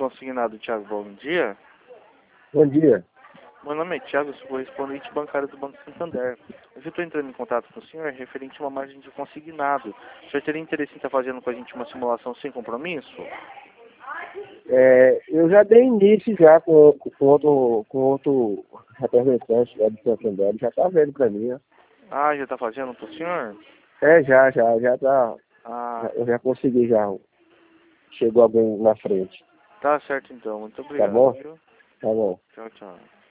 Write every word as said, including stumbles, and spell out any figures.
consignado, Thiago. Bom dia. Bom dia. Meu nome é Thiago, sou correspondente bancário do Banco Santander. Eu estou entrando em contato com o senhor referente a uma margem de consignado. O senhor teria interesse em estar fazendo com a gente uma simulação sem compromisso? É, eu já dei início já com, com outro, com outro representante lá do Santander, já está vendo para mim, né? Ah, já está fazendo para o senhor? É, já, já, já tá. Ah, Já, eu já consegui já. Chegou alguém na frente. tá certo então. Muito Tá obrigado, bom? viu? Tá bom. Tchau, tchau.